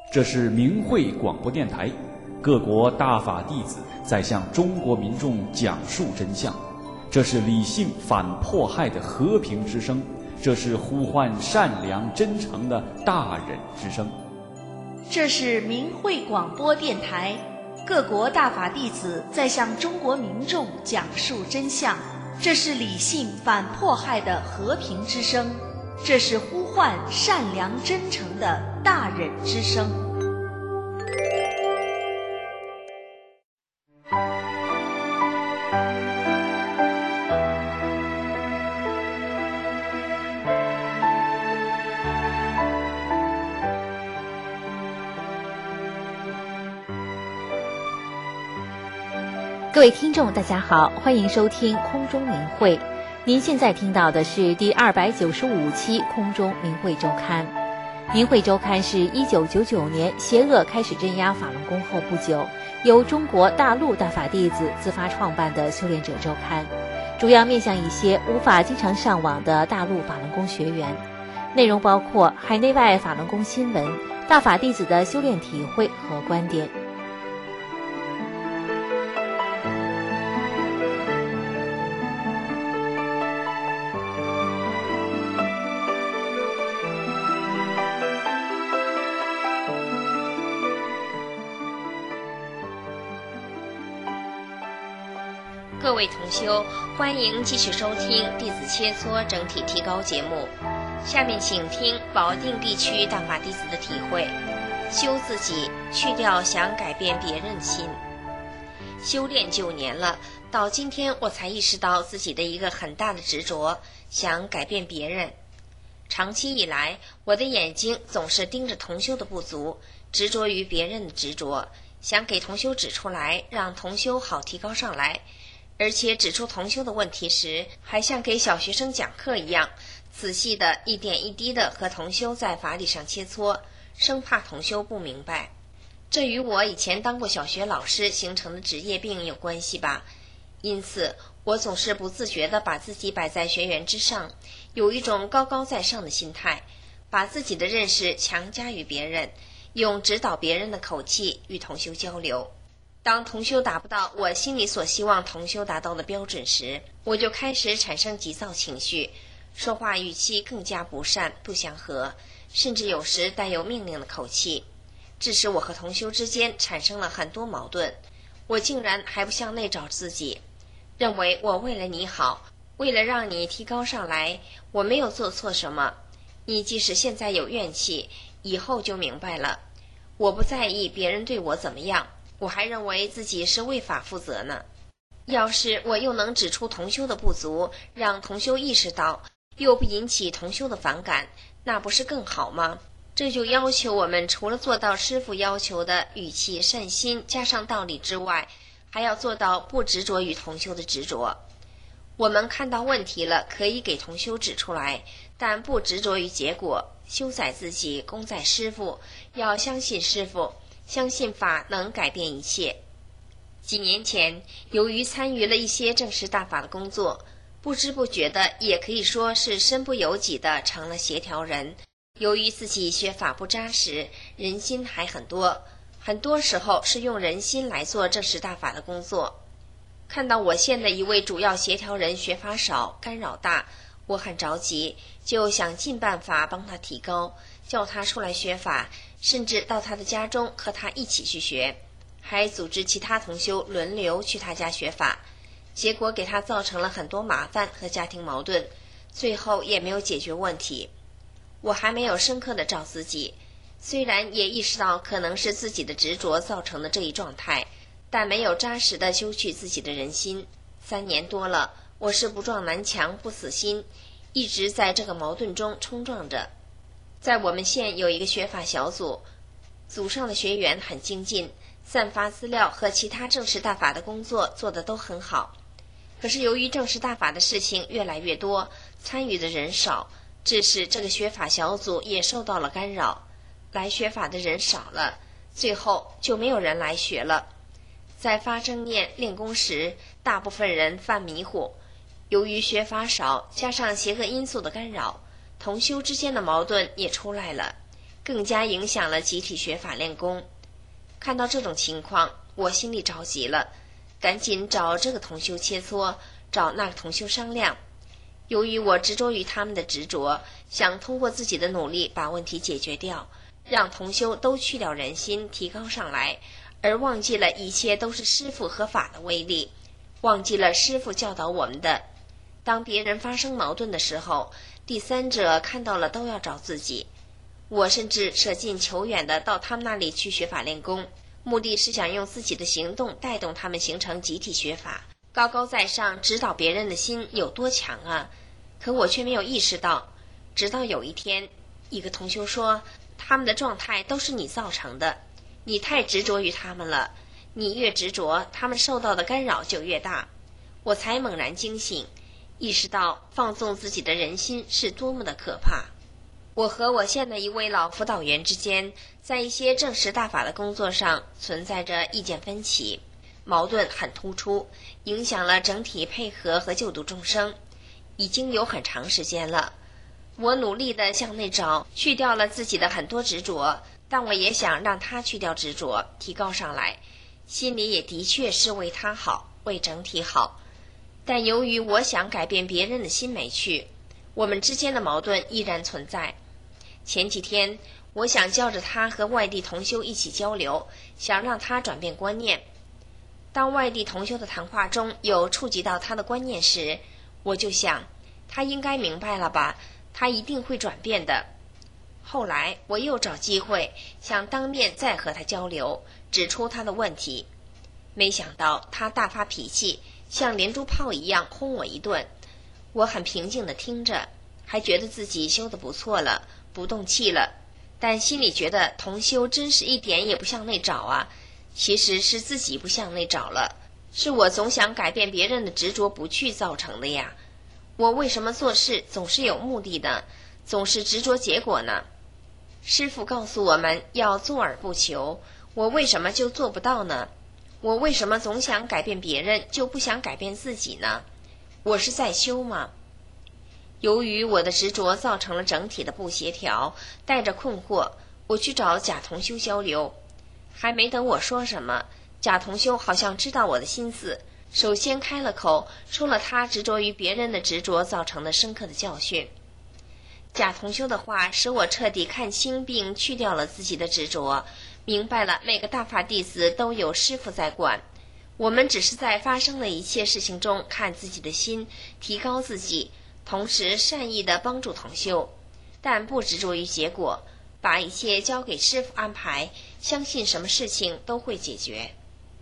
这是明慧广播电台，各国大法弟子在向中国民众讲述真相。这是理性反迫害的和平之声，这是呼唤善良真诚的大忍之声。 这是明慧广播电台，各国大法弟子在向中国民众讲述真相。这是理性反迫害的和平之声，这是呼唤善良真诚的大忍之声。 各位听众大家好，欢迎收听空中明慧。您现在听到的是第295期空中明慧周刊。明慧周刊是1999年邪恶开始镇压法轮功后不久，由中国大陆大法弟子自发创办的修炼者周刊，主要面向一些无法经常上网的大陆法轮功学员，内容包括海内外法轮功新闻、大法弟子的修炼体会和观点。 各位同修，欢迎继续收听弟子切磋整体提高节目。下面请听保定地区大法弟子的体会：修自己，去掉想改变别人的心。修炼9年了，到今天我才意识到自己的一个很大的执着，想改变别人。长期以来，我的眼睛总是盯着同修的不足，执着于别人的执着，想给同修指出来，让同修好提高上来。而且指出同修的问题时，还像给小学生讲课一样，仔细的一点一滴的和同修在法理上切磋，生怕同修不明白。这与我以前当过小学老师形成的职业病有关系吧。因此我总是不自觉地把自己摆在学员之上，有一种高高在上的心态，把自己的认识强加于别人，用指导别人的口气与同修交流。当同修达不到我心里所希望同修达到的标准时，我就开始产生急躁情绪，说话语气更加不善不祥和，甚至有时带有命令的口气，致使我和同修之间产生了很多矛盾。我竟然还不向内找自己，认为我为了你好，为了让你提高上来，我没有做错什么，你即使现在有怨气，以后就明白了。我不在意别人对我怎么样，我还认为自己是为法负责呢。要是我又能指出同修的不足，让同修意识到，又不引起同修的反感，那不是更好吗？这就要求我们除了做到师父要求的语气善心加上道理之外，还要做到不执着于同修的执着。我们看到问题了，可以给同修指出来，但不执着于结果，修在自己，功在师父，要相信师父，相信法能改变一切。几年前，由于参与了一些正式大法的工作，不知不觉的，也可以说是身不由己的成了协调人。由于自己学法不扎实，人心还很多，很多时候是用人心来做正式大法的工作。看到我县的一位主要协调人学法少，干扰大，我很着急，就想尽办法帮他提高，叫他出来学法，甚至到他的家中和他一起去学，还组织其他同修轮流去他家学法，结果给他造成了很多麻烦和家庭矛盾，最后也没有解决问题。我还没有深刻的照自己，虽然也意识到可能是自己的执着造成的这一状态，但没有扎实的修去自己的人心。3年多了，我是不撞南墙不死心，一直在这个矛盾中冲撞着。在我们县有一个学法小组，组上的学员很精进，散发资料和其他正式大法的工作做得都很好。可是由于正式大法的事情越来越多，参与的人少，致使这个学法小组也受到了干扰，来学法的人少了，最后就没有人来学了。在发正念练功时，大部分人犯迷糊，由于学法少，加上邪恶因素的干扰，同修之间的矛盾也出来了， 更加影响了集体学法练功。看到这种情况，我心里着急了，赶紧找这个同修切磋，找那个同修商量。由于我执着于他们的执着，想通过自己的努力把问题解决掉，让同修都去掉人心，提高上来，而忘记了一切都是师父和法的威力，忘记了师父教导我们的，当别人发生矛盾的时候，第三者看到了都要找自己。我甚至舍近求远的到他们那里去学法练功，目的是想用自己的行动带动他们形成集体学法，高高在上指导别人的心有多强啊！可我却没有意识到，直到有一天，一个同修说，他们的状态都是你造成的，你太执着于他们了，你越执着，他们受到的干扰就越大。我才猛然惊醒，意识到放纵自己的人心是多么的可怕。我和我县的一位老辅导员之间，在一些证实大法的工作上存在着意见分歧，矛盾很突出，影响了整体配合和救度众生，已经有很长时间了。我努力地向内找，去掉了自己的很多执着，但我也想让他去掉执着，提高上来，心里也的确是为他好，为整体好。但由于我想改变别人的心没去，我们之间的矛盾依然存在。前几天我想叫着他和外地同修一起交流，想让他转变观念。当外地同修的谈话中有触及到他的观念时，我就想，他应该明白了吧，他一定会转变的。后来我又找机会想当面再和他交流，指出他的问题，没想到他大发脾气，像连珠炮一样轰我一顿。我很平静地听着，还觉得自己修得不错了，不动气了，但心里觉得同修真是一点也不向内找啊。其实是自己不向内找了，是我总想改变别人的执着不去造成的呀。我为什么做事总是有目的的，总是执着结果呢？师父告诉我们要做而不求，我为什么就做不到呢？我为什么总想改变别人，就不想改变自己呢？我是在修吗？由于我的执着造成了整体的不协调，带着困惑，我去找贾同修交流。还没等我说什么，贾同修好像知道我的心思，首先开了口，说了他执着于别人的执着造成的深刻的教训。贾同修的话使我彻底看清并去掉了自己的执着，明白了每个大法弟子都有师父在管，我们只是在发生的一切事情中看自己的心，提高自己，同时善意地帮助同修，但不执着于结果，把一切交给师父安排，相信什么事情都会解决。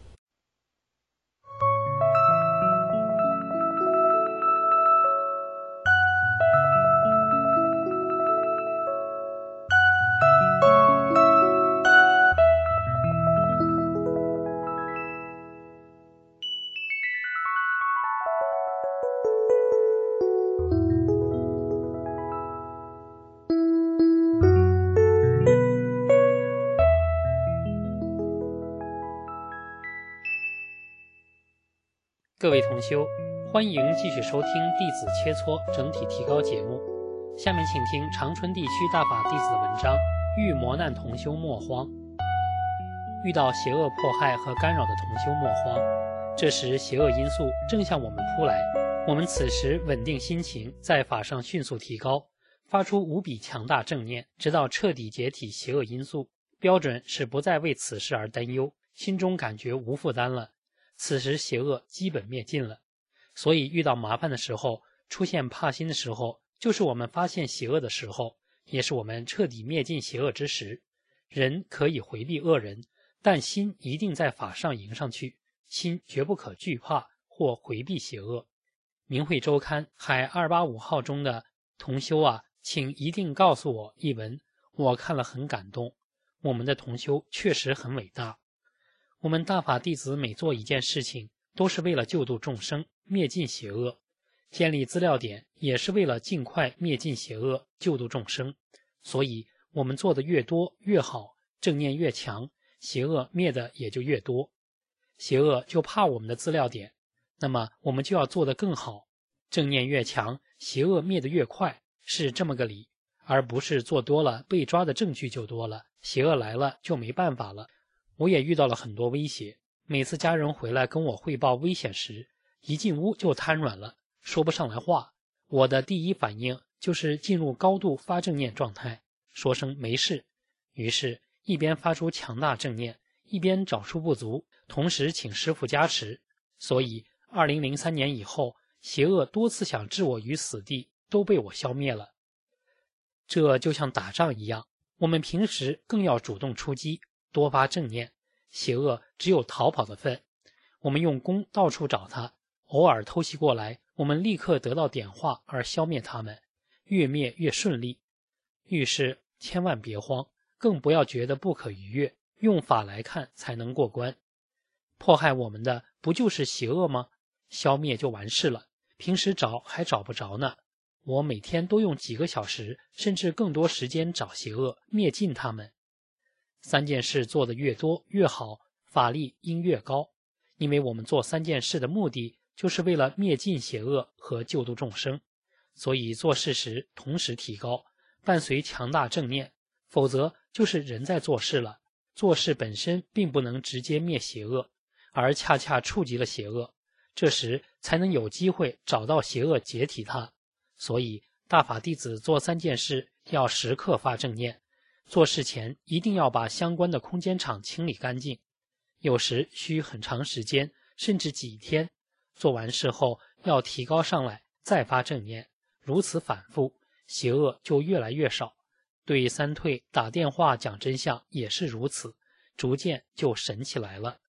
各位同修，欢迎继续收听弟子切磋整体提高节目。下面请听长春地区大法弟子的文章，遇磨难同修莫慌。遇到邪恶迫害和干扰的同修莫慌，这时邪恶因素正向我们扑来，我们此时稳定心情，在法上迅速提高，发出无比强大正念，直到彻底解体邪恶因素。标准是不再为此事而担忧，心中感觉无负担了，此时邪恶基本灭尽了。所以遇到麻烦的时候，出现怕心的时候，就是我们发现邪恶的时候，也是我们彻底灭尽邪恶之时。人可以回避恶人，但心一定在法上迎上去，心绝不可惧怕或回避邪恶。明慧周刊海285号中的同修啊，请一定告诉我一文，我看了很感动。我们的同修确实很伟大。我们大法弟子每做一件事情，都是为了救度众生，灭尽邪恶。建立资料点也是为了尽快灭尽邪恶，救度众生。所以我们做的越多越好，正念越强，邪恶灭的也就越多。邪恶就怕我们的资料点，那么我们就要做得更好。正念越强，邪恶灭得越快，是这么个理。 而不是做多了被抓的证据就多了，邪恶来了就没办法了。我也遇到了很多威胁，每次家人回来跟我汇报危险时，一进屋就瘫软了，说不上来话。我的第一反应就是进入高度发正念状态，说声没事，于是一边发出强大正念，一边找出不足，同时请师父加持。所以2003年以后，邪恶多次想置我于死地都被我消灭了。这就像打仗一样，我们平时更要主动出击，多发正念，邪恶只有逃跑的份。我们用功到处找他，偶尔偷袭过来，我们立刻得到点化而消灭他们，越灭越顺利。遇事千万别慌，更不要觉得不可逾越，用法来看才能过关。迫害我们的不就是邪恶吗？消灭就完事了，平时找还找不着呢。我每天都用几个小时甚至更多时间找邪恶，灭尽他们。3件事做得越多越好，法力应越高，因为我们做3件事的目的就是为了灭尽邪恶和救度众生，所以做事时同时提高，伴随强大正念，否则就是人在做事了，做事本身并不能直接灭邪恶，而恰恰触及了邪恶，这时才能有机会找到邪恶，解体它。所以大法弟子做3件事要时刻发正念，做事前一定要把相关的空间场清理干净，有时需很长时间，甚至几天，做完事后要提高上来再发正念，如此反复，邪恶就越来越少。对3退打电话讲真相也是如此，逐渐就神起来了。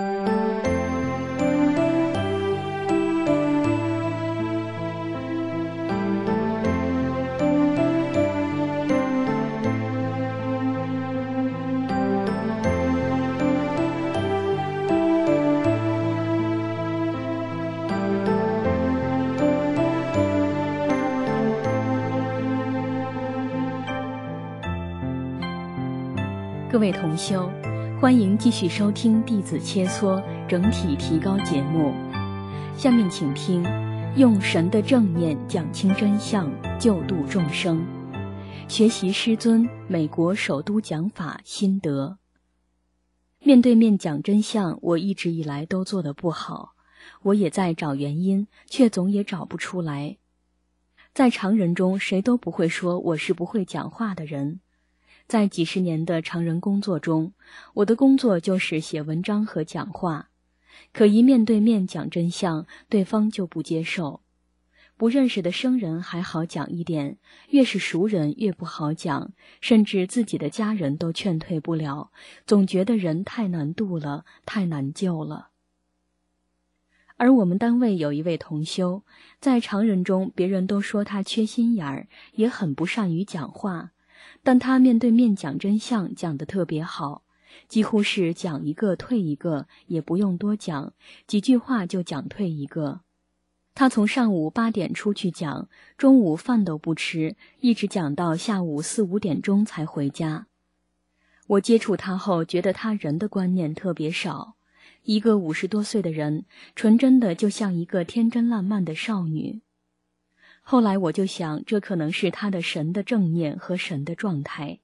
各位同修，欢迎继续收听弟子切磋整体提高节目。下面请听用神的正念讲清真相，救度众生。学习师尊美国首都讲法心得。面对面讲真相，我一直以来都做得不好，我也在找原因，却总也找不出来。在常人中，谁都不会说我是不会讲话的人。在几十年的常人工作中，我的工作就是写文章和讲话，可一面对面讲真相，对方就不接受。不认识的生人还好讲一点，越是熟人越不好讲，甚至自己的家人都劝退不了，总觉得人太难度了，太难救了。而我们单位有一位同修，在常人中别人都说他缺心眼儿，也很不善于讲话，但他面对面讲真相讲得特别好，几乎是讲一个退一个，也不用多讲，几句话就讲退一个。他从上午8点出去讲，中午饭都不吃，一直讲到下午4、5点钟才回家。我接触他后，觉得他人的观念特别少，一个50多岁的人，纯真的就像一个天真烂漫的少女。后来我就想，这可能是他的神的正念和神的状态。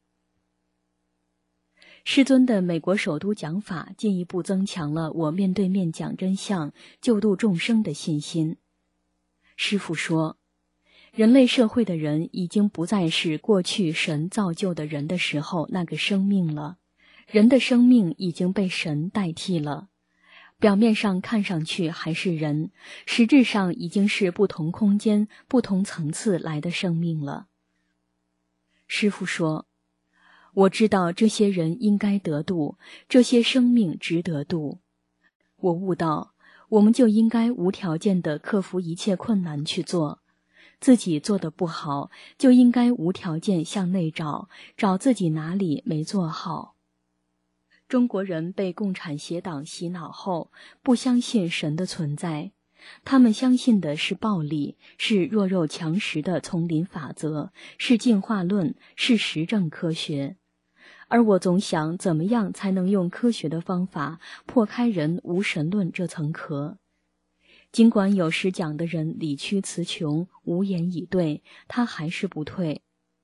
师尊的美国首都讲法进一步增强了我面对面讲真相、救度众生的信心。师父说，人类社会的人已经不再是过去神造就的人的时候那个生命了，人的生命已经被神代替了。表面上看上去还是人，实质上已经是不同空间、不同层次来的生命了。师父说，我知道这些人应该得度，这些生命值得度。我悟到，我们就应该无条件地克服一切困难去做。自己做得不好，就应该无条件向内找，找自己哪里没做好。中国人被共产邪党洗脑后，不相信神的存在，他们相信的是暴力，是弱肉强食的丛林法则，是进化论，是实证科学。而我总想，怎么样才能用科学的方法破开人无神论这层壳？尽管有时讲的人理屈词穷，无言以对，他还是不退。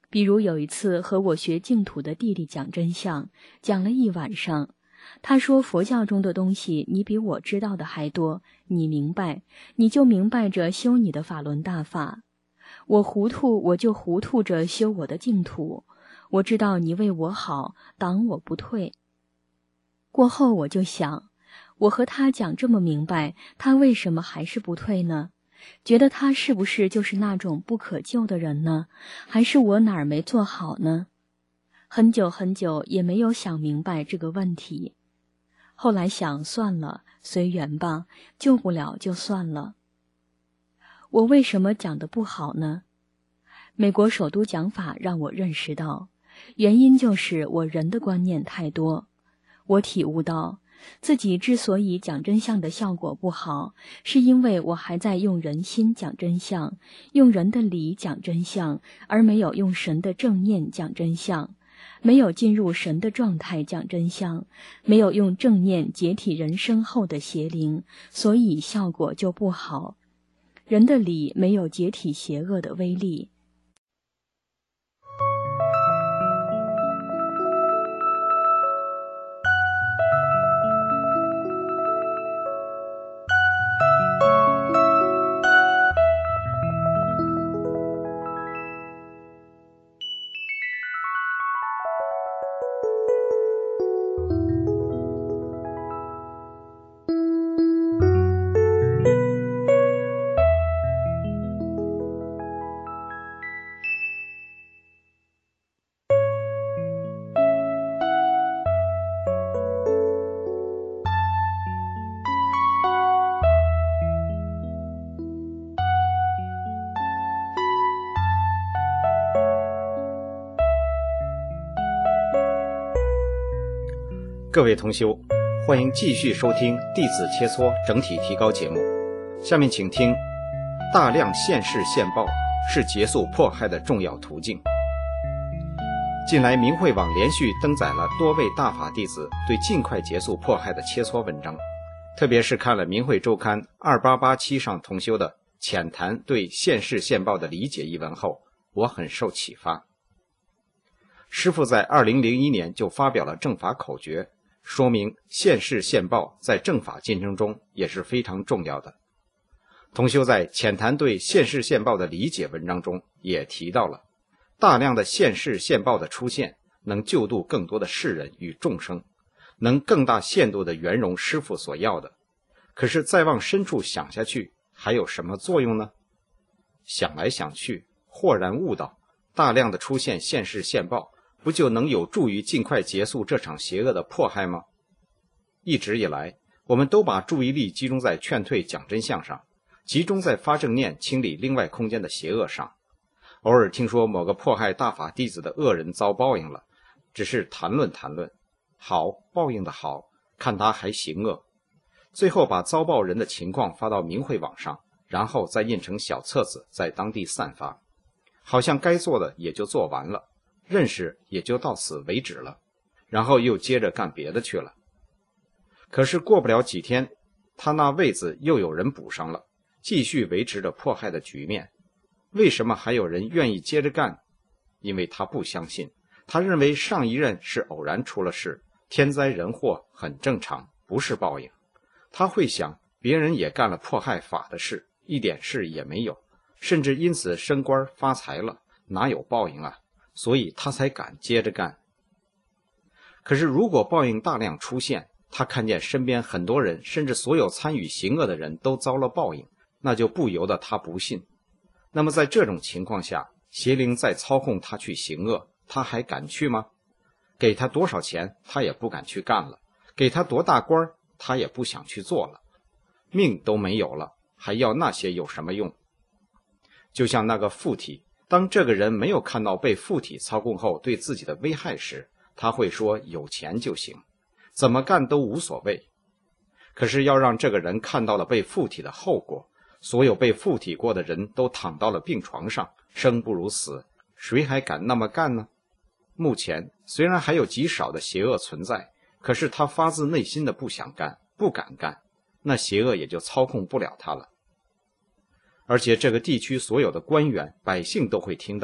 比如有一次和我学净土的弟弟讲真相，讲了一晚上。他说佛教中的东西你比我知道的还多，你明白，你就明白着修你的法轮大法。我糊涂，我就糊涂着修我的净土。我知道你为我好，挡我不退。过后我就想，我和他讲这么明白，他为什么还是不退呢？觉得他是不是就是那种不可救的人呢？还是我哪儿没做好呢？很久很久也没有想明白这个问题。后来想，算了，随缘吧，救不了就算了。我为什么讲得不好呢？美国首都讲法让我认识到，原因就是我人的观念太多。我体悟到，自己之所以讲真相的效果不好，是因为我还在用人心讲真相，用人的理讲真相，而没有用神的正念讲真相，没有进入神的状态讲真相，没有用正念解体人生后的邪灵，所以效果就不好。人的理没有解体邪恶的威力。 各位同修，欢迎继续收听弟子切磋整体提高节目。下面请听大量现世现报是结束迫害的重要途径。近来明慧网连续登载了多位大法弟子对尽快结束迫害的切磋文章，特别是看了明慧周刊2887上同修的浅谈对现世现报的理解一文后，我很受启发。师父在2001年就发表了正法口诀，说明现世现报在正法进程中也是非常重要的。同修在浅谈对现世现报的理解文章中也提到了，大量的现世现报的出现能救度更多的世人与众生，能更大限度地圆融师父所要的。可是再往深处想下去，还有什么作用呢？想来想去，豁然悟到，大量的出现现世现报不就能有助于尽快结束这场邪恶的迫害吗？一直以来，我们都把注意力集中在劝退讲真相上，集中在发正念清理另外空间的邪恶上。偶尔听说某个迫害大法弟子的恶人遭报应了，只是谈论谈论，好，报应的好，看他还行恶。最后把遭报人的情况发到明慧网上，然后再印成小册子在当地散发，好像该做的也就做完了，认识也就到此为止了，然后又接着干别的去了。可是过不了几天，他那位子又有人补上了，继续维持着迫害的局面。为什么还有人愿意接着干？因为他不相信，他认为上一任是偶然出了事，天灾人祸很正常，不是报应。他会想，别人也干了迫害法的事，一点事也没有，甚至因此升官发财了，哪有报应啊？所以他才敢接着干。可是如果报应大量出现，他看见身边很多人，甚至所有参与行恶的人都遭了报应，那就不由得他不信。那么在这种情况下，邪灵再操控他去行恶，他还敢去吗？给他多少钱，他也不敢去干了；给他多大官，他也不想去做了。命都没有了，还要那些有什么用？就像那个附体，当这个人没有看到被附体操控后对自己的危害时，他会说有钱就行，怎么干都无所谓。可是要让这个人看到了被附体的后果，所有被附体过的人都躺到了病床上，生不如死，谁还敢那么干呢？目前虽然还有极少的邪恶存在，可是他发自内心的不想干，不敢干，那邪恶也就操控不了他了。而且这个地区所有的官员百姓都会听到，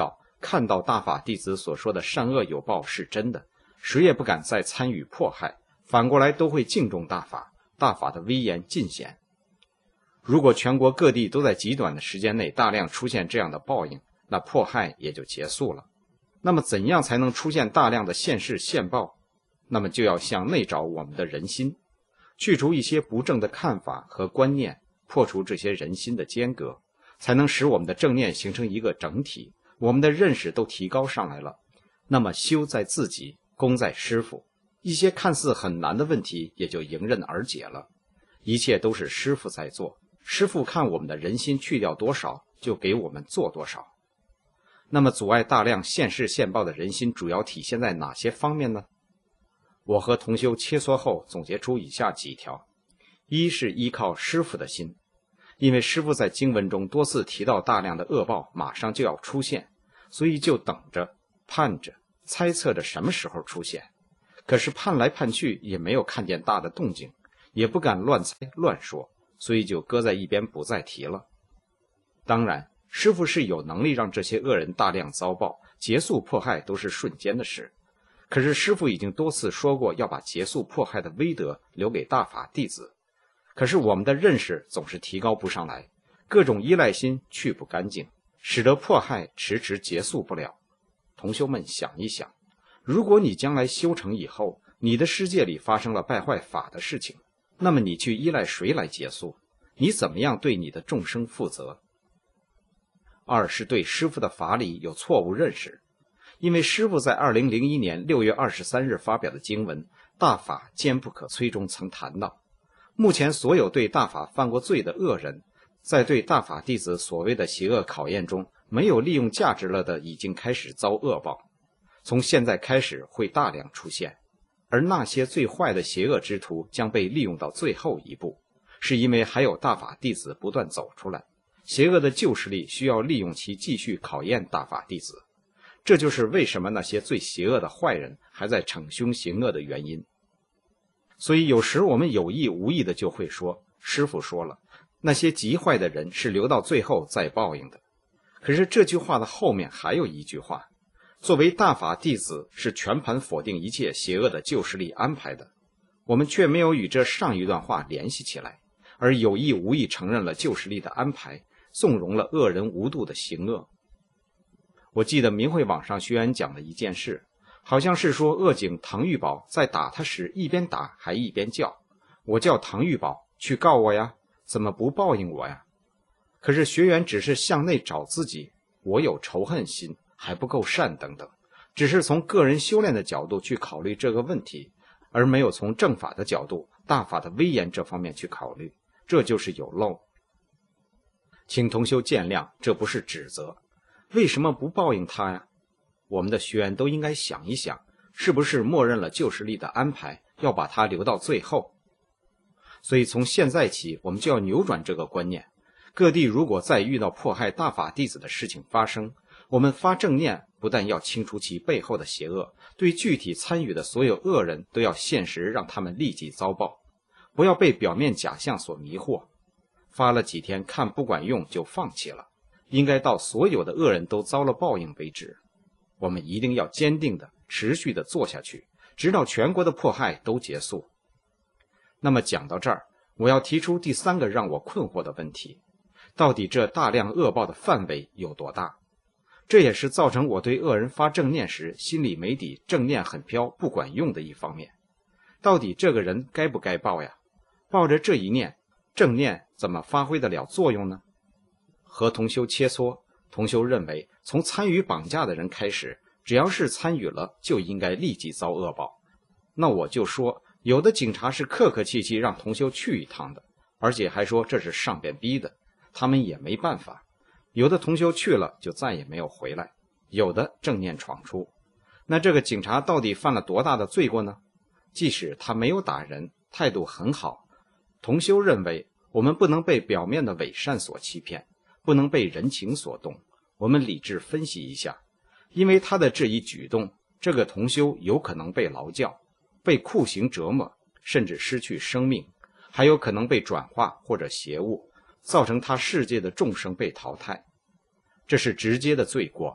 看到大法弟子所说的善恶有报是真的，谁也不敢再参与迫害，反过来都会敬重大法，大法的威严尽显。如果全国各地都在极短的时间内大量出现这样的报应，那迫害也就结束了。那么怎样才能出现大量的现世现报？那么就要向内找我们的人心，去除一些不正的看法和观念，破除这些人心的间隔，才能使我们的正念形成一个整体，我们的认识都提高上来了。那么修在自己，功在师父，一些看似很难的问题也就迎刃而解了。一切都是师父在做，师父看我们的人心去掉多少，就给我们做多少。那么阻碍大量现世现报的人心主要体现在哪些方面呢？我和同修切磋后总结出以下几条。一是依靠师父的心，因为师父在经文中多次提到大量的恶报马上就要出现，所以就等着盼着猜测着什么时候出现。可是盼来盼去也没有看见大的动静，也不敢乱猜乱说，所以就搁在一边不再提了。当然师父是有能力让这些恶人大量遭报，结束迫害都是瞬间的事。可是师父已经多次说过要把结束迫害的威德留给大法弟子，可是我们的认识总是提高不上来，各种依赖心去不干净，使得迫害迟迟结束不了。同修们想一想，如果你将来修成以后，你的世界里发生了败坏法的事情，那么你去依赖谁来结束？你怎么样对你的众生负责？二是对师父的法理有错误认识，因为师父在2001年6月23日发表的经文《大法坚不可摧》中曾谈到，目前所有对大法犯过罪的恶人，在对大法弟子所谓的邪恶考验中，没有利用价值了的已经开始遭恶报，从现在开始会大量出现，而那些最坏的邪恶之徒将被利用到最后一步，是因为还有大法弟子不断走出来，邪恶的旧势力需要利用其继续考验大法弟子，这就是为什么那些最邪恶的坏人还在逞凶行恶的原因。所以有时我们有意无意的就会说，师父说了，那些极坏的人是留到最后再报应的。可是这句话的后面还有一句话，作为大法弟子是全盘否定一切邪恶的旧势力安排的，我们却没有与这上一段话联系起来，而有意无意承认了旧势力的安排，纵容了恶人无度的行恶。我记得明慧网上学员讲的一件事，好像是说恶警唐玉宝在打他时一边打还一边叫，我叫唐玉宝去告我呀，怎么不报应我呀？可是学员只是向内找自己，我有仇恨心，还不够善等等，只是从个人修炼的角度去考虑这个问题，而没有从正法的角度，大法的威严这方面去考虑，这就是有漏。请同修见谅，这不是指责。为什么不报应他呀？我们的学员都应该想一想，是不是默认了旧势力的安排，要把他留到最后？所以从现在起，我们就要扭转这个观念。各地如果再遇到迫害大法弟子的事情发生，我们发正念，不但要清除其背后的邪恶，对具体参与的所有恶人都要现实让他们立即遭报，不要被表面假象所迷惑。发了几天看不管用就放弃了，应该到所有的恶人都遭了报应为止。我们一定要坚定的持续的做下去，直到全国的迫害都结束。那么讲到这儿，我要提出第三个让我困惑的问题，到底这大量恶报的范围有多大？这也是造成我对恶人发正念时心里没底，正念很飘不管用的一方面。到底这个人该不该报呀？抱着这一念，正念怎么发挥得了作用呢？和同修切磋，同修认为从参与绑架的人开始，只要是参与了就应该立即遭恶报。那我就说，有的警察是客客气气让同修去一趟的，而且还说这是上边逼的，他们也没办法。有的同修去了就再也没有回来，有的正念闯出。那这个警察到底犯了多大的罪过呢？即使他没有打人，态度很好，同修认为我们不能被表面的伪善所欺骗，不能被人情所动，我们理智分析一下，因为他的这一举动，这个同修有可能被劳教，被酷刑折磨，甚至失去生命，还有可能被转化或者邪物，造成他世界的众生被淘汰，这是直接的罪过。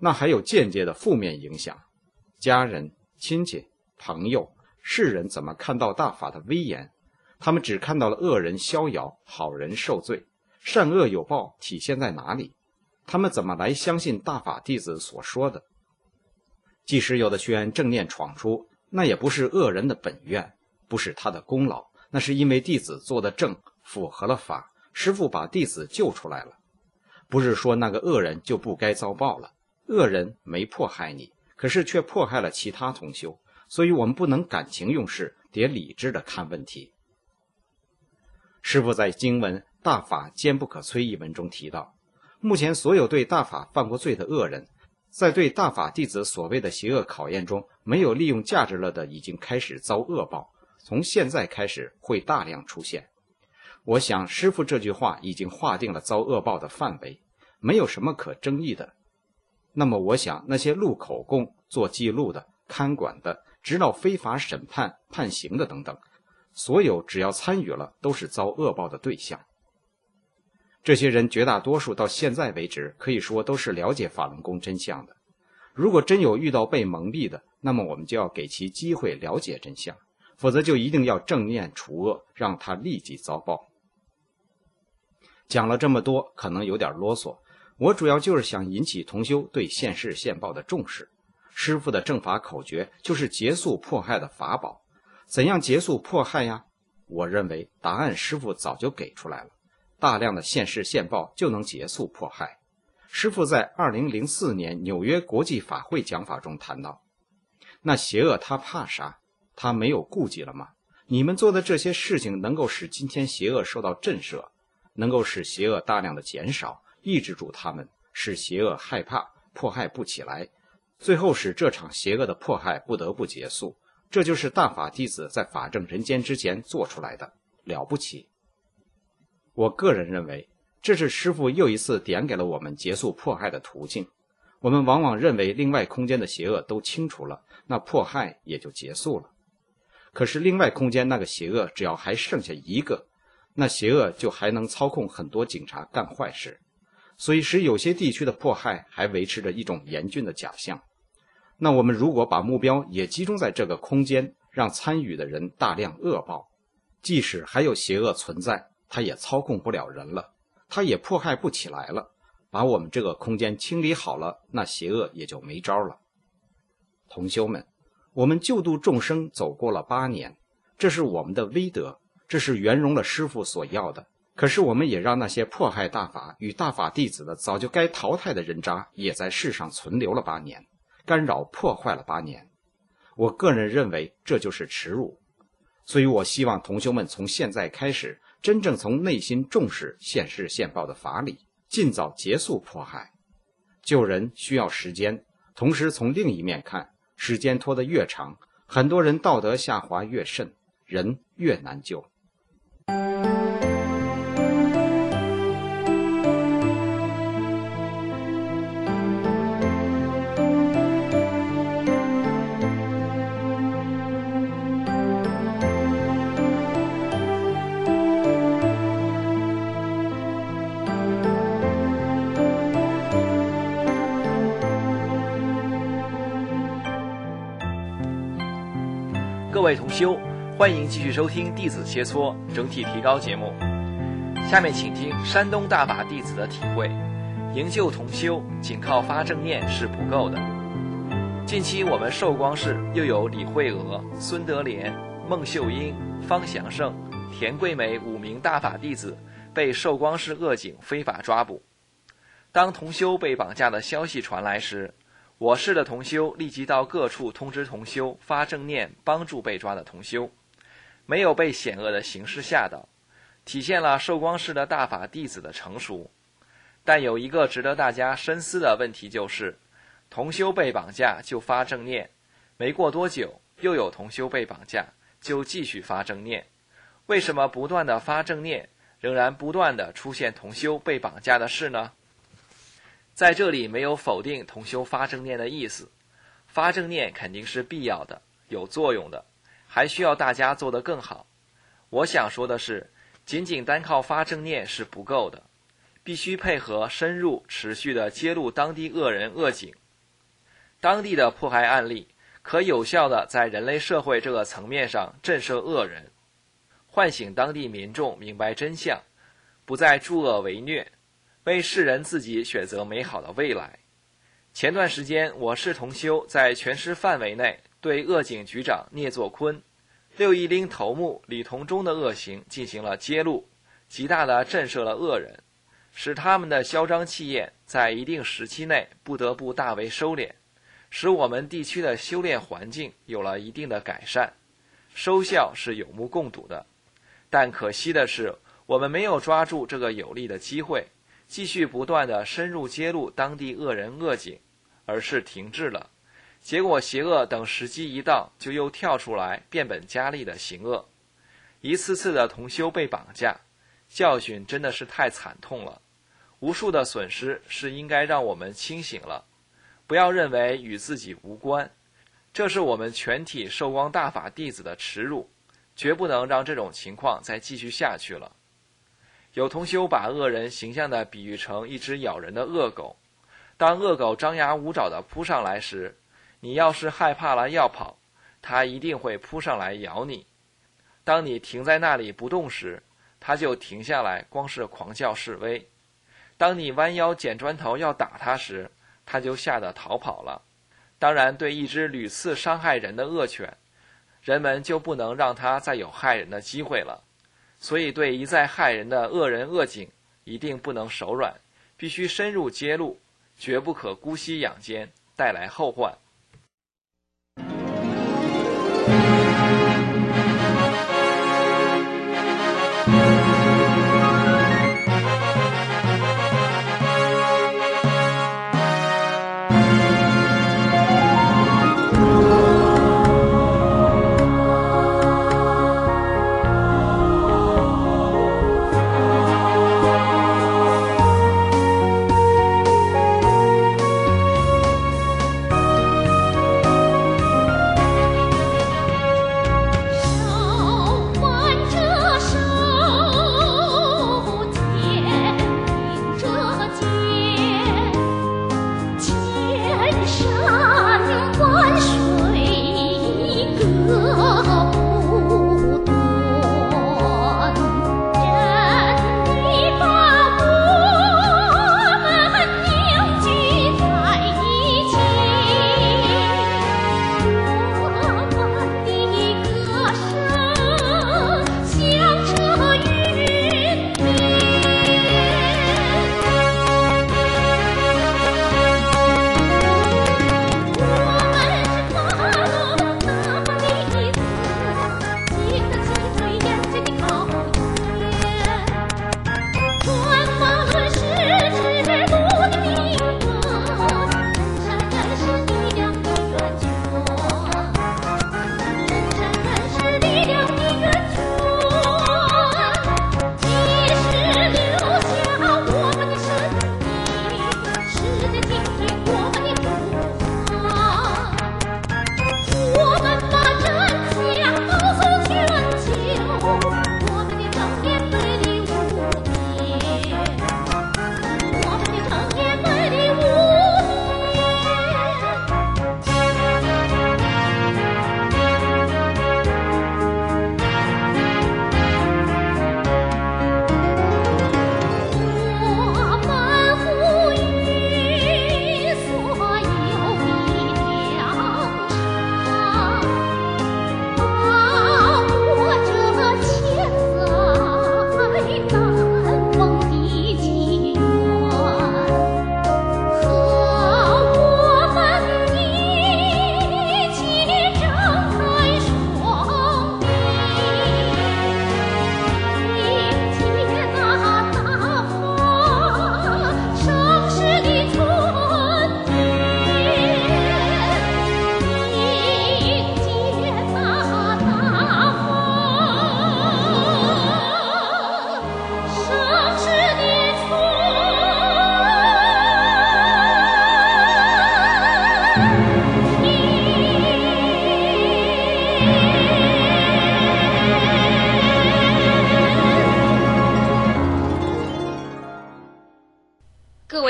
那还有间接的负面影响。家人、亲戚、朋友、世人怎么看到大法的威严？他们只看到了恶人逍遥，好人受罪，善恶有报体现在哪里？他们怎么来相信大法弟子所说的？即使有的学员正念闯出，那也不是恶人的本愿，不是他的功劳，那是因为弟子做的正，符合了法，师父把弟子救出来了。不是说那个恶人就不该遭报了，恶人没迫害你，可是却迫害了其他同修，所以我们不能感情用事，得理智的看问题。师父在经文《大法坚不可摧》一文中提到，目前所有对大法犯过罪的恶人，在对大法弟子所谓的邪恶考验中，没有利用价值了的已经开始遭恶报，从现在开始会大量出现。我想师父这句话已经划定了遭恶报的范围，没有什么可争议的。那么我想那些录口供、做记录的、看管的、指导非法审判、判刑的等等，所有只要参与了都是遭恶报的对象。这些人绝大多数到现在为止可以说都是了解法轮功真相的。如果真有遇到被蒙蔽的，那么我们就要给其机会了解真相，否则就一定要正念除恶，让他立即遭报。讲了这么多，可能有点啰嗦，我主要就是想引起同修对现世现报的重视。师父的正法口诀就是结束迫害的法宝。怎样结束迫害呀？我认为答案师父早就给出来了，大量的现世现报就能结束迫害。师父在2004年纽约国际法会讲法中谈到，那邪恶他怕啥？他没有顾忌了吗？你们做的这些事情能够使今天邪恶受到震慑，能够使邪恶大量的减少，抑制住他们，使邪恶害怕，迫害不起来，最后使这场邪恶的迫害不得不结束。这就是大法弟子在法证人间之前做出来的，了不起。我个人认为，这是师父又一次点给了我们结束迫害的途径。我们往往认为另外空间的邪恶都清除了，那迫害也就结束了。可是另外空间那个邪恶只要还剩下一个，那邪恶就还能操控很多警察干坏事，所以使有些地区的迫害还维持着一种严峻的假象。那我们如果把目标也集中在这个空间，让参与的人大量恶报，即使还有邪恶存在，他也操控不了人了，他也迫害不起来了。把我们这个空间清理好了，那邪恶也就没招了。同修们，我们救度众生走过了8年，这是我们的威德，这是圆融了师父所要的。可是我们也让那些迫害大法与大法弟子的早就该淘汰的人渣也在世上存留了8年，干扰破坏了8年。我个人认为这就是耻辱，所以我希望同修们从现在开始真正从内心重视现世现报的法理，尽早结束迫害。救人需要时间，同时从另一面看，时间拖得越长，很多人道德下滑越甚，人越难救。 各位同修，欢迎继续收听弟子切磋整体提高节目。下面请听山东大法弟子的体会：营救同修，仅靠发正念是不够的。近期我们寿光市又有李慧娥、孙德莲、孟秀英、方祥胜、田桂梅5名大法弟子被寿光市恶警非法抓捕。当同修被绑架的消息传来时，我市的同修立即到各处通知同修发正念，帮助被抓的同修，没有被险恶的形势吓到，体现了寿光市的大法弟子的成熟。但有一个值得大家深思的问题就是，同修被绑架就发正念，没过多久又有同修被绑架，就继续发正念，为什么不断的发正念，仍然不断的出现同修被绑架的事呢？在这里没有否定同修发正念的意思，发正念肯定是必要的，有作用的，还需要大家做得更好。我想说的是，仅仅单靠发正念是不够的，必须配合深入持续的揭露当地恶人恶警， 当地的迫害案例可有效地在人类社会这个层面上震慑恶人，唤醒当地民众明白真相，不再助恶为虐，为世人自己选择美好的未来。前段时间，我市同修在全市范围内对恶警局长聂作坤、610头目李同忠的恶行进行了揭露，极大地震慑了恶人，使他们的嚣张气焰在一定时期内不得不大为收敛，使我们地区的修炼环境有了一定的改善，收效是有目共睹的。但可惜的是，我们没有抓住这个有利的机会，继续不断地深入揭露当地恶人恶警，而是停滞了。结果邪恶等时机一到，就又跳出来变本加厉的行恶，一次次的同修被绑架，教训真的是太惨痛了。无数的损失是应该让我们清醒了，不要认为与自己无关，这是我们全体寿光大法弟子的耻辱，绝不能让这种情况再继续下去了。有同修把恶人形象地比喻成一只咬人的恶狗，当恶狗张牙舞爪地扑上来时，你要是害怕了要跑，它一定会扑上来咬你。当你停在那里不动时，它就停下来，光是狂叫示威。当你弯腰捡砖头要打它时，它就吓得逃跑了。当然，对一只屡次伤害人的恶犬，人们就不能让它再有害人的机会了。所以对一再害人的恶人恶警，一定不能手软，必须深入揭露，绝不可姑息养奸，带来后患。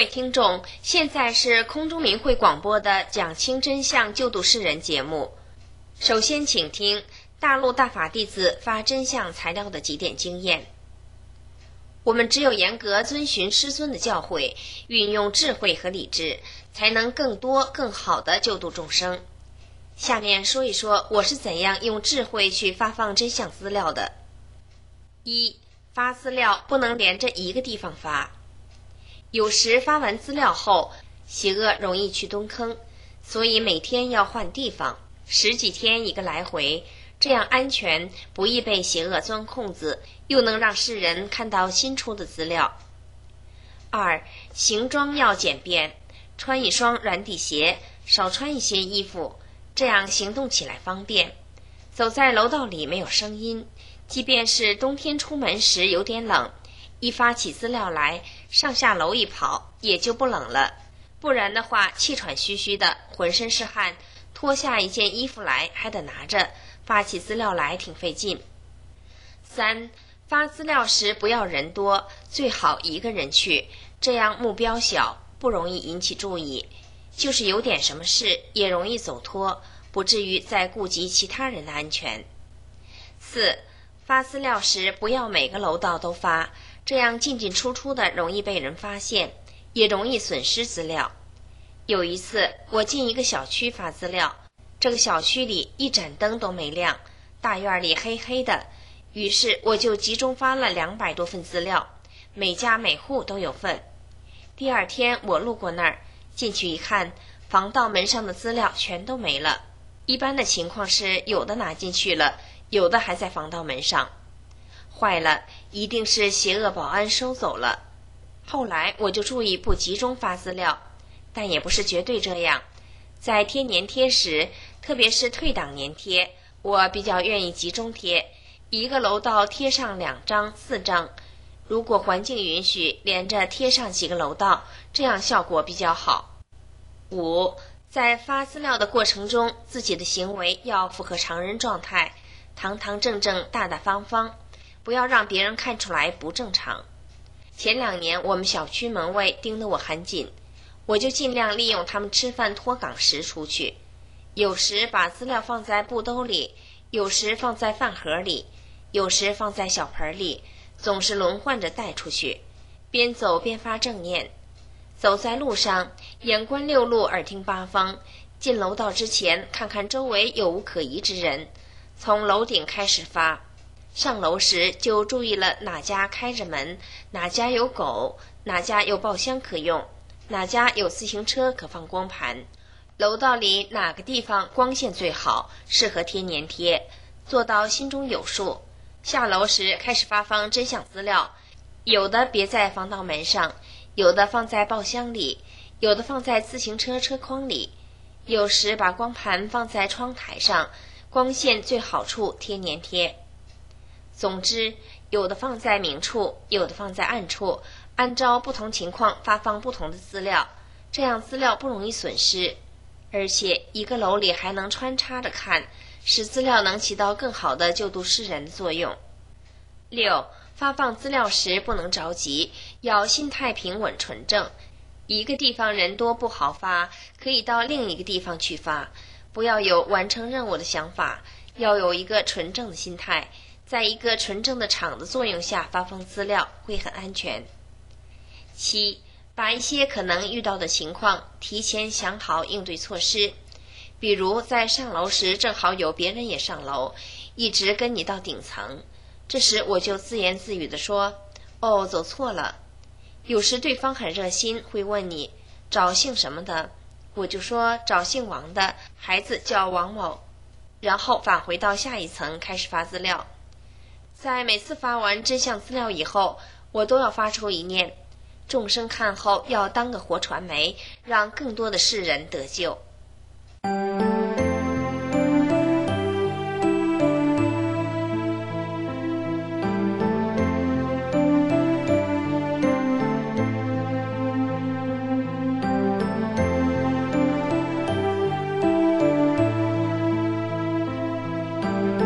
位听众，现在是空中明慧广播的讲清真相救度世人节目。首先请听大陆大法弟子发真相材料的几点经验。我们只有严格遵循师尊的教诲，运用智慧和理智，才能更多更好地救度众生。下面说一说我是怎样用智慧去发放真相资料的。一、发资料不能连着一个地方发。有时发完资料后，邪恶容易去蹲坑，所以每天要换地方，10几天一个来回，这样安全，不易被邪恶钻空子，又能让世人看到新出的资料。2、行装要简便，穿一双软底鞋，少穿一些衣服，这样行动起来方便。走在楼道里没有声音，即便是冬天出门时有点冷，一发起资料来，上下楼一跑也就不冷了，不然的话气喘吁吁的，浑身是汗，脱下一件衣服来还得拿着，发起资料来挺费劲。3、发资料时不要人多，最好一个人去，这样目标小，不容易引起注意，就是有点什么事也容易走脱，不至于再顾及其他人的安全。4、发资料时不要每个楼道都发，这样进进出出的容易被人发现，也容易损失资料。有一次我进一个小区发资料，这个小区里一盏灯都没亮，大院里黑黑的，于是我就集中发了200多份资料，每家每户都有份。第二天我路过那儿，进去一看，防盗门上的资料全都没了。一般的情况是有的拿进去了，有的还在防盗门上。坏了，一定是邪恶保安收走了。后来我就注意不集中发资料，但也不是绝对这样。在贴年贴时，特别是退档年贴，我比较愿意集中贴，一个楼道贴上2张、4张，如果环境允许，连着贴上几个楼道，这样效果比较好。5、在发资料的过程中，自己的行为要符合常人状态，堂堂正正、大大方方，不要让别人看出来不正常。前2年我们小区门卫盯得我很紧，我就尽量利用他们吃饭脱岗时出去，有时把资料放在布兜里，有时放在饭盒里，有时放在小盆里，总是轮换着带出去，边走边发正念。走在路上，眼观6路，耳听8方，进楼道之前看看周围有无可疑之人，从楼顶开始发。上楼时就注意了哪家开着门，哪家有狗，哪家有报箱可用，哪家有自行车可放光盘，楼道里哪个地方光线最好，适合贴年贴，做到心中有数。下楼时开始发放真相资料，有的别在防盗门上，有的放在报箱里，有的放在自行车车筐里，有时把光盘放在窗台上，光线最好处贴年贴。总之，有的放在明处，有的放在暗处，按照不同情况发放不同的资料，这样资料不容易损失，而且一个楼里还能穿插着看，使资料能起到更好的救度世人的作用。6、发放资料时不能着急，要心态平稳纯正。一个地方人多不好发，可以到另一个地方去发，不要有完成任务的想法，要有一个纯正的心态，在一个纯正的场的作用下发放资料会很安全。7、把一些可能遇到的情况提前想好应对措施，比如在上楼时正好有别人也上楼，一直跟你到顶层，这时我就自言自语地说，哦，走错了。有时对方很热心，会问你找姓什么的，我就说找姓王的，孩子叫王某，然后返回到下一层开始发资料。在每次发完真相资料以后，我都要发出一念，众生看后要当个活传媒，让更多的世人得救。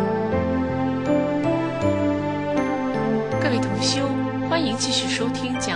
欢迎继续收听讲清真相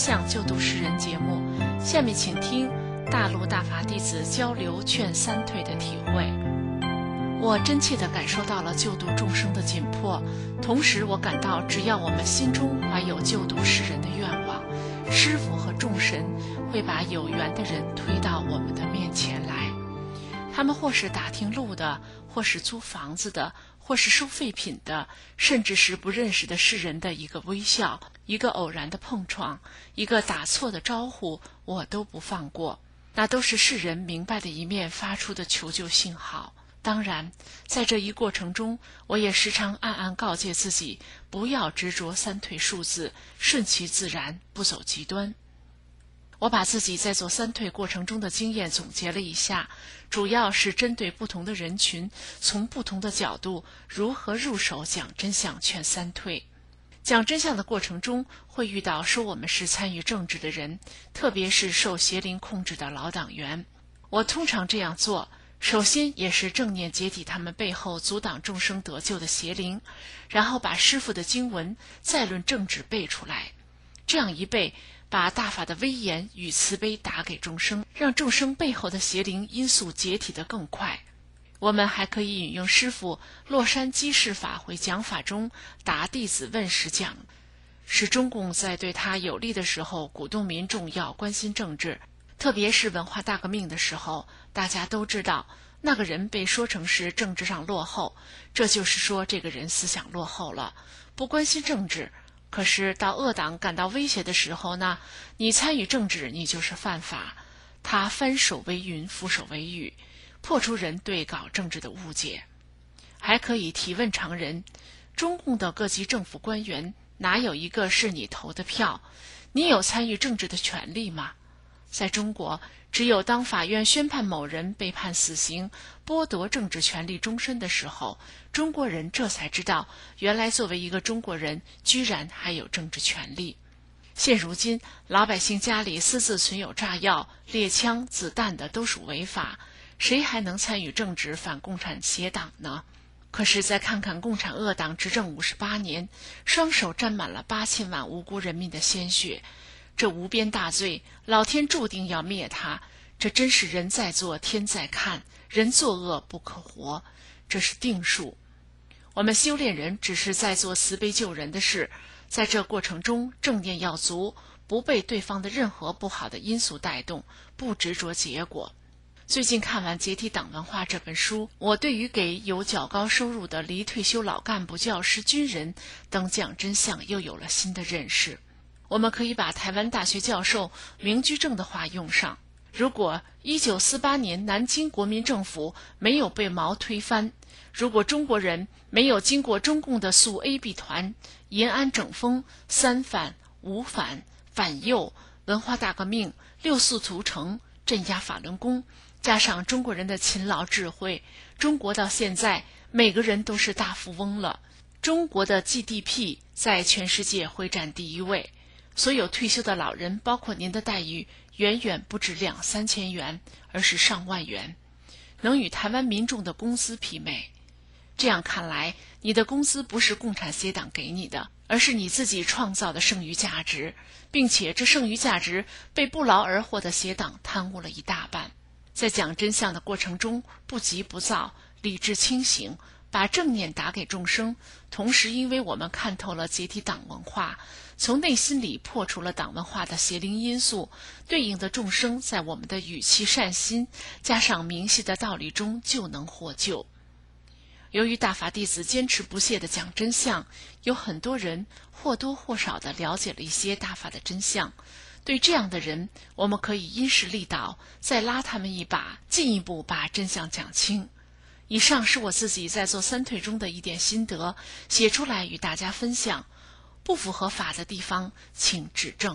相救度世人节目，下面请听大陆大法弟子交流劝三退的体会。我真切地感受到了救度众生的紧迫，同时我感到只要我们心中怀有救度世人的愿望，师父和众神会把有缘的人推到我们的面前来。他们或是打听路的，或是租房子的，或是收废品的，甚至是不认识的世人的一个微笑，一个偶然的碰撞，一个打错的招呼，我都不放过。那都是世人明白的一面发出的求救信号。当然，在这一过程中，我也时常暗暗告诫自己，不要执着三退数字，顺其自然，不走极端。我把自己在做三退过程中的经验总结了一下，主要是针对不同的人群，从不同的角度如何入手讲真相劝三退。讲真相的过程中，会遇到说我们是参与政治的人，特别是受邪灵控制的老党员。我通常这样做，首先也是正念解体他们背后阻挡众生得救的邪灵，然后把师父的经文再论政治背出来。这样一背，把大法的威严与慈悲打给众生，让众生背后的邪灵因素解体得更快。我们还可以引用师父洛杉矶市法会讲法中答弟子问时讲，是中共在对他有利的时候鼓动民众要关心政治，特别是文化大革命的时候，大家都知道那个人被说成是政治上落后，这就是说这个人思想落后了，不关心政治。可是到恶党感到威胁的时候呢，你参与政治你就是犯法，他翻手为云，覆手为雨，破除人对搞政治的误解。还可以提问常人，中共的各级政府官员哪有一个是你投的票？你有参与政治的权利吗？在中国，只有当法院宣判某人被判死刑，剥夺政治权利终身的时候，中国人这才知道，原来作为一个中国人，居然还有政治权利。现如今，老百姓家里私自存有炸药、猎枪、子弹的都属违法，谁还能参与政治反共产邪党呢？可是再看看共产恶党执政58年，双手沾满了8000万无辜人民的鲜血，这无边大罪，老天注定要灭他，这真是人在做天在看，人作恶不可活，这是定数。我们修炼人只是在做慈悲救人的事，在这过程中正念要足，不被对方的任何不好的因素带动，不执着结果。最近看完《解体党文化》这本书，我对于给有较高收入的离退休老干部、教师、军人等讲真相又有了新的认识。我们可以把台湾大学教授明居正的话用上，如果1948年南京国民政府没有被毛推翻，如果中国人没有经过中共的肃 AB 团、延安整风、三反、五反、反右、文化大革命、六四屠城、镇压法轮功，加上中国人的勤劳智慧，中国到现在每个人都是大富翁了。中国的 GDP 在全世界会占第1位，所有退休的老人，包括您的待遇，远远不止2-3千元，而是上万元，能与台湾民众的工资媲美。这样看来，你的工资不是共产邪党给你的，而是你自己创造的剩余价值，并且这剩余价值被不劳而获的邪党贪污了一大半。在讲真相的过程中，不急不躁，理智清醒，把正念打给众生，同时因为我们看透了解体党文化，从内心里破除了党文化的邪灵因素，对应的众生在我们的语气善心加上明晰的道理中就能获救。由于大法弟子坚持不懈地讲真相，有很多人或多或少地了解了一些大法的真相。对这样的人，我们可以因势利导，再拉他们一把，进一步把真相讲清。以上是我自己在做三退中的一点心得，写出来与大家分享。不符合法的地方，请指正。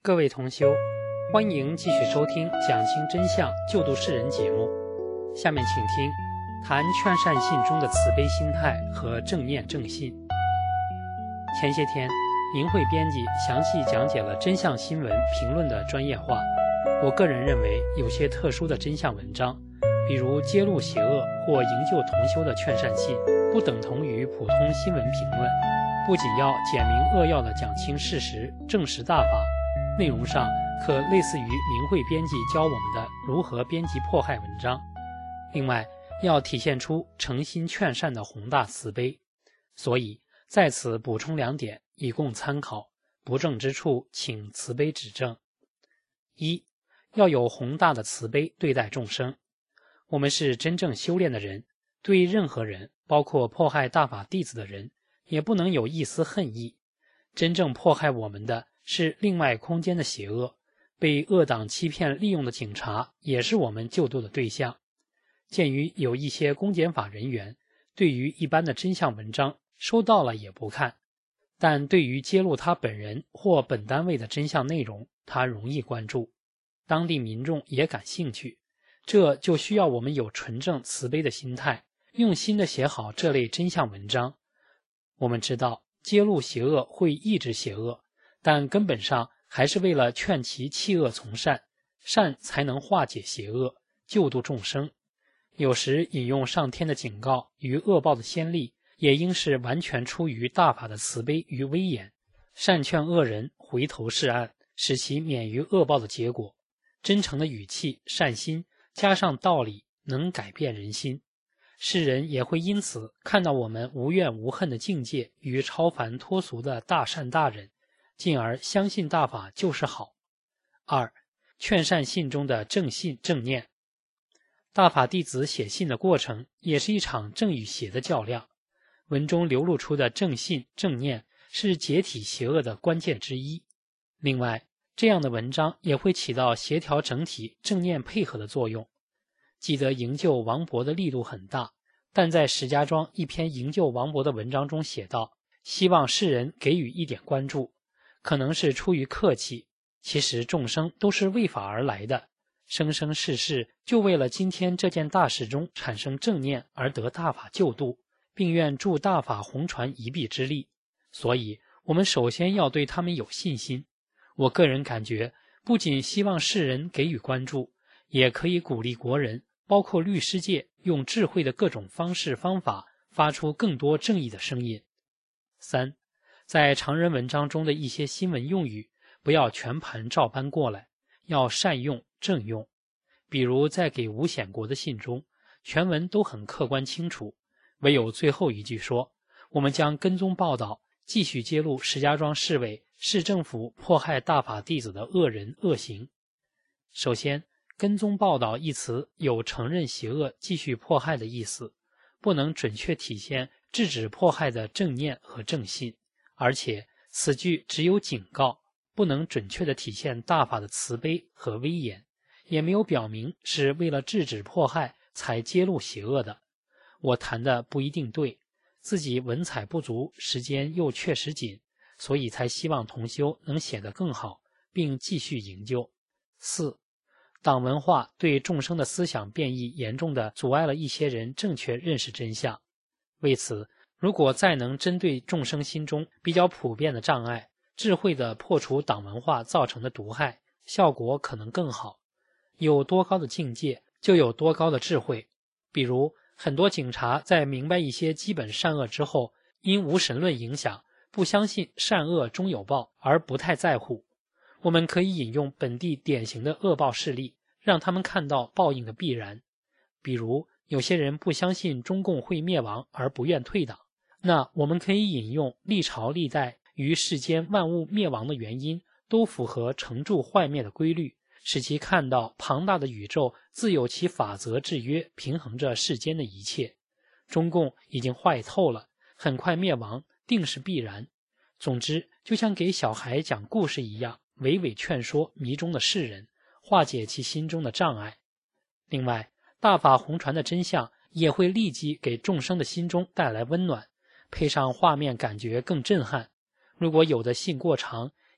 各位同修，欢迎继续收听讲清真相救度世人节目。下面请听谈劝善信中的慈悲心态和正念正信。前些天明慧编辑详细讲解了真相新闻评论的专业化。我个人认为有些特殊的真相文章，比如揭露邪恶或营救同修的劝善信，不等同于普通新闻评论，不仅要简明扼要地讲清事实，证实大法，内容上可类似于明慧编辑教我们的如何编辑迫害文章。另外要体现出诚心劝善的宏大慈悲，所以在此补充2点以供参考，不正之处请慈悲指正。1. 要有宏大的慈悲对待众生。我们是真正修炼的人，对任何人，包括迫害大法弟子的人，也不能有一丝恨意。真正迫害我们的是另外空间的邪恶，被恶党欺骗利用的警察也是我们救度的对象。鉴于有一些公检法人员对于一般的真相文章收到了也不看，但对于揭露他本人或本单位的真相内容，他容易关注，当地民众也感兴趣，这就需要我们有纯正慈悲的心态，用心地写好这类真相文章。我们知道揭露邪恶会抑制邪恶，但根本上还是为了劝其弃恶从善，善才能化解邪恶，救度众生。有时引用上天的警告与恶报的先例，也应是完全出于大法的慈悲与威严，善劝恶人回头是岸，使其免于恶报的结果。真诚的语气、善心加上道理，能改变人心，世人也会因此看到我们无怨无恨的境界与超凡脱俗的大善大忍，进而相信大法就是好。2. 劝善信中的正信正念。大法弟子写信的过程也是一场正与邪的较量，文中流露出的正信正念是解体邪恶的关键之一。另外，这样的文章也会起到协调整体正念配合的作用。记得营救王勃的力度很大，但在石家庄一篇营救王勃的文章中写道，希望世人给予一点关注，可能是出于客气，其实众生都是为法而来的，生生世世就为了今天这件大事中产生正念而得大法救度，并愿助大法弘传一臂之力。所以我们首先要对他们有信心。我个人感觉，不仅希望世人给予关注，也可以鼓励国人，包括律师界，用智慧的各种方式方法发出更多正义的声音。3. 在常人文章中的一些新闻用语，不要全盘照搬过来，要善用正用。比如在给吴显国的信中，全文都很客观清楚，唯有最后一句说，我们将跟踪报道，继续揭露石家庄市委市政府迫害大法弟子的恶人恶行。首先，跟踪报道一词有承认邪恶继续迫害的意思，不能准确体现制止迫害的正念和正信，而且此句只有警告，不能准确地体现大法的慈悲和威严，也没有表明是为了制止迫害才揭露邪恶的。我谈的不一定对，自己文采不足，时间又确实紧，所以才希望同修能写得更好，并继续营救。4. 党文化对众生的思想变异严重地阻碍了一些人正确认识真相。为此，如果再能针对众生心中比较普遍的障碍，智慧地破除党文化造成的毒害，效果可能更好。有多高的境界，就有多高的智慧。比如，很多警察在明白一些基本善恶之后，因无神论影响，不相信善恶终有报，而不太在乎。我们可以引用本地典型的恶报事例，让他们看到报应的必然。比如，有些人不相信中共会灭亡而不愿退党，那我们可以引用历朝历代于世间万物灭亡的原因都符合成住坏灭的规律，使其看到庞大的宇宙自有其法则制约，平衡着世间的一切。中共已经坏透了，很快灭亡定是必然。总之，就像给小孩讲故事一样，娓娓劝说迷中的世人，化解其心中的障碍。另外，大法弘传的真相也会立即给众生的心中带来温暖，配上画面感觉更震撼。如果有的信过长，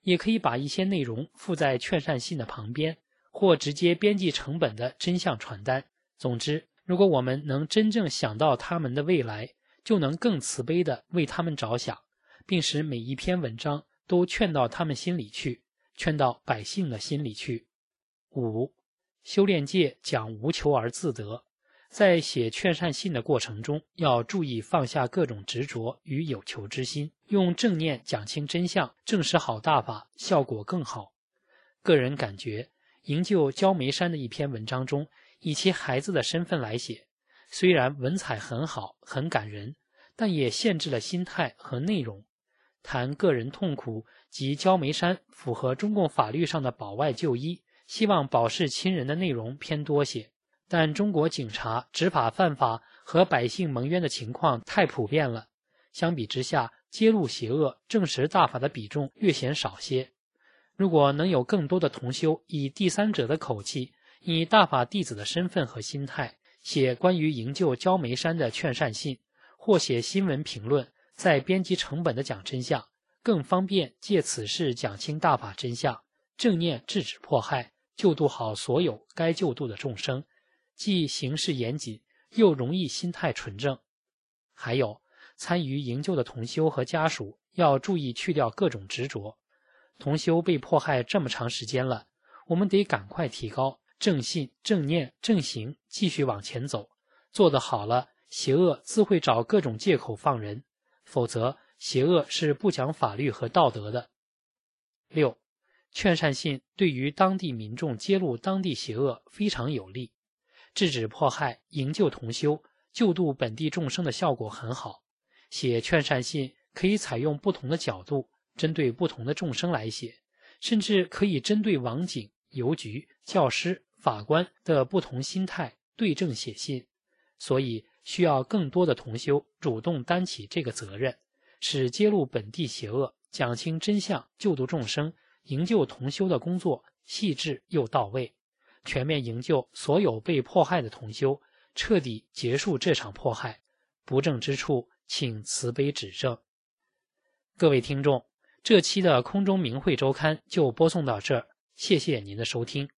也可以把一些内容附在劝善信的旁边，或直接编辑成本的真相传单。总之，如果我们能真正想到他们的未来，就能更慈悲地为他们着想，并使每一篇文章都劝到他们心里去，劝到百姓的心里去。5. 修炼界讲无求而自得。在写劝善信的过程中，要注意放下各种执着与有求之心，用正念讲清真相，证实好大法，效果更好。个人感觉，营救焦眉山的一篇文章中，以其孩子的身份来写，虽然文采很好，很感人，但也限制了心态和内容。谈个人痛苦及焦眉山符合中共法律上的保外就医，希望保释亲人的内容偏多些。但中国警察执法犯法和百姓蒙冤的情况太普遍了，相比之下，揭露邪恶、证实大法的比重略显少些。如果能有更多的同修以第三者的口气，以大法弟子的身份和心态，写关于营救焦眉山的劝善信，或写新闻评论，再编辑成本的讲真相，更方便借此事讲清大法真相，正念制止迫害，救度好所有该救度的众生，既形势严谨，又容易心态纯正。还有，参与营救的同修和家属要注意去掉各种执着。同修被迫害这么长时间了，我们得赶快提高正信、正念、正行，继续往前走。做得好了，邪恶自会找各种借口放人，否则邪恶是不讲法律和道德的。6. 劝善信对于当地民众揭露当地邪恶非常有利，制止迫害、营救同修、救度本地众生的效果很好。写劝善信可以采用不同的角度，针对不同的众生来写，甚至可以针对网警、邮局、教师、法官的不同心态对症写信。所以需要更多的同修主动担起这个责任，使揭露本地邪恶、讲清真相、救度众生、营救同修的工作细致又到位，全面营救所有被迫害的同修，彻底结束这场迫害。不正之处，请慈悲指正。各位听众，这期的空中明慧周刊就播送到这儿，谢谢您的收听。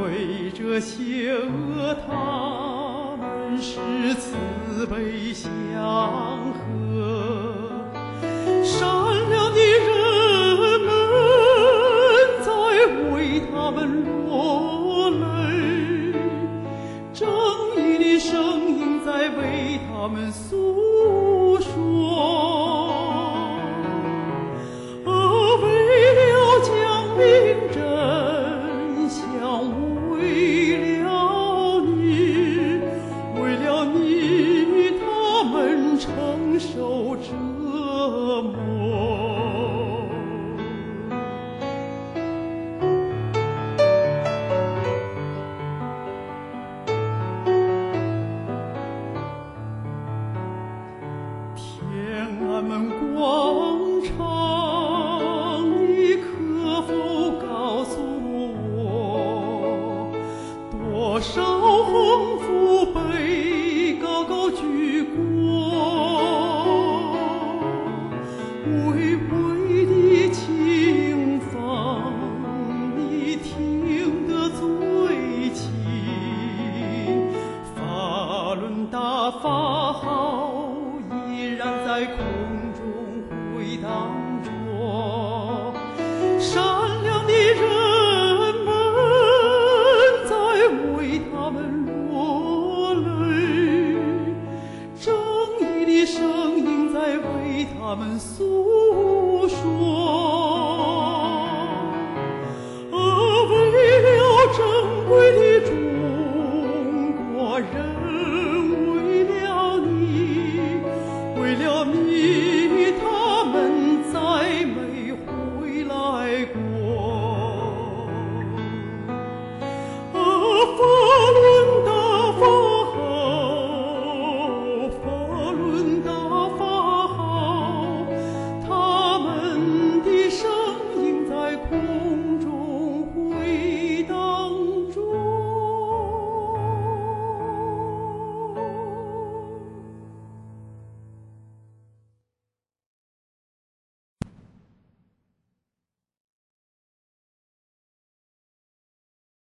对着邪恶，他们是慈悲祥和。善良的人们在为他们落泪，正义的声音在为他们诉说。为了降临真相，为了你，他们承受折磨。天安门广场，你可否告诉我，多少横幅被高高举